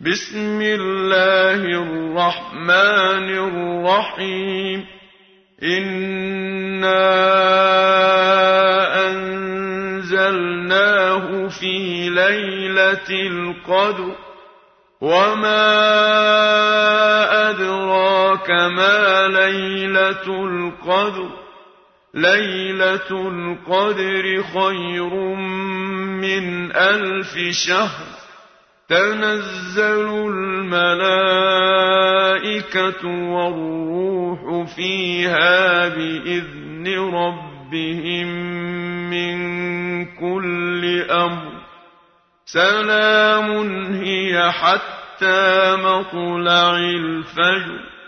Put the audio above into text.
بسم الله الرحمن الرحيم إنا أنزلناه في ليلة القدر وما أدراك ما ليلة القدر ليلة القدر خير من 1000 شهر تنزل الملائكة والروح فيها بإذن ربهم من كل أمر سلام هي حتى مطلع الفجر